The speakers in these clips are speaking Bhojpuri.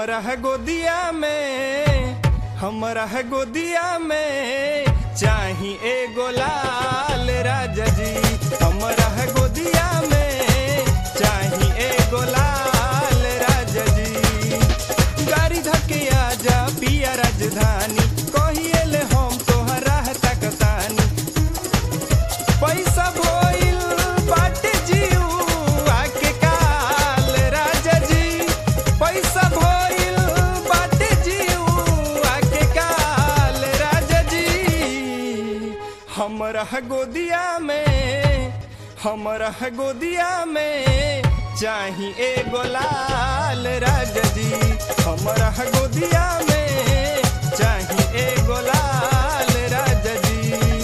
हमरा है गोदिया में, हमरा है गोदिया में चाही एगो लाल राजा जी। हमरा है गोदिया में चाही एगो लाल राजा जी। गाड़ी धके आजा पिया राजधानी, कहिएले हम तोहरा तकतानी। पैसा भइल बाटे जीवा के काल राजा जी, पैसा भइल बाटे जीवा के काल राजा जी। हमरा गोदिया में, हमरा गोदिया में चाही एगो लाल राजा जी। हमरा गोदिया में चाही एगो लाल राजा जी।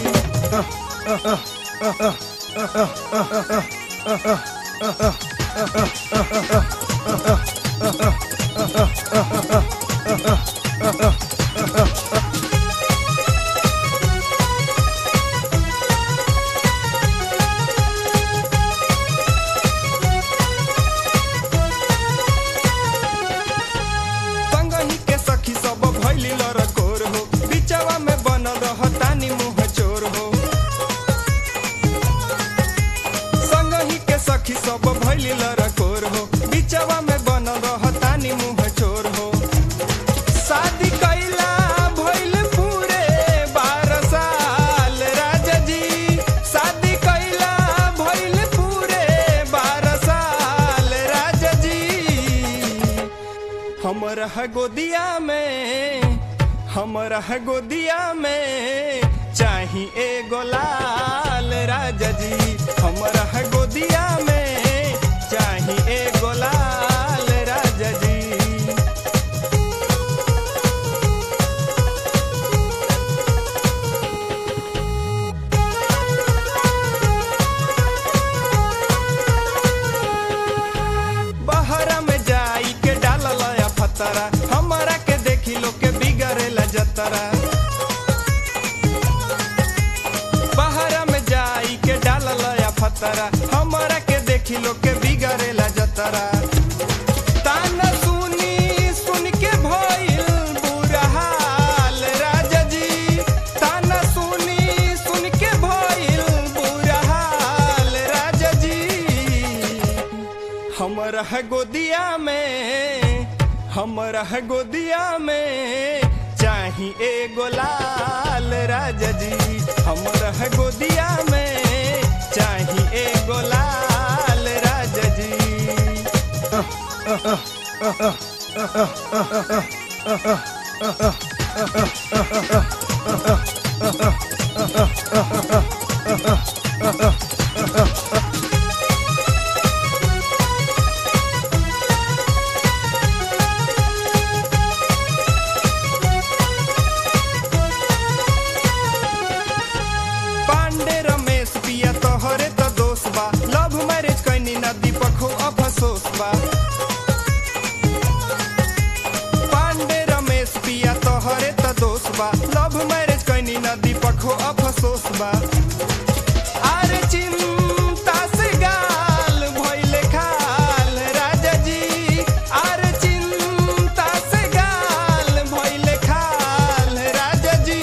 संगही के सखी सब भइली लरकोर हो, बिचवा में बनल रहतानी मुँह चोर हो। संगही के सखी सब भइली लरकोर हो, बिचवा में बनल रहतानी मुँह चोर हो। शादी कैला भइल पूरे 12 साल राजा जी, शादी कैला भइल पूरे 12 साल राजा जी। हमरा गोदिया में, हमरा गोदिया में चाही एगो लाल राजा जी। हमरा गोदिया में चाही एगो लाल राजा जी। बहरा में जाई के डालल या फतरा, हमरा के देखी लोग के बिगड़ेला जतरा। बहरा में जाई के डालल या फतरा, हमरा के देखी लोग के बिगड़ेला जतरा। ताना सुनी सुन के भइल बुरा हाल राजा जी, ताना सुनी सुन के भइल बुरा हाल राजा जी। हमरा गोदिया में, हमरा गोदिया में चाही एगो लाल राजा जी। हमरा गोदिया में चाही एगो लाल राजा जी। पांडे रमेश पिया तोहरे तो दोस्त बा, लव मैरिज कैनी ना दीपक हो अफसोस बा। पांडे रमेश पिया तोहरे तो दोस्त बा, लव मैरिज कैनी ना दीपक हो अफसोस बा। अरे चिंता से गाल भइले खाल राजा जी, अरे चिंता से गाल भइले खाल राजा जी।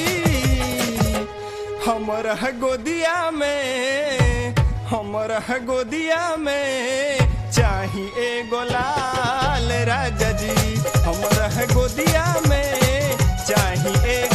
हमरा गोदिया में, हमरा गोदिया में चाही एगो लाल राजा जी। हमरा गोदिया में चाही एगो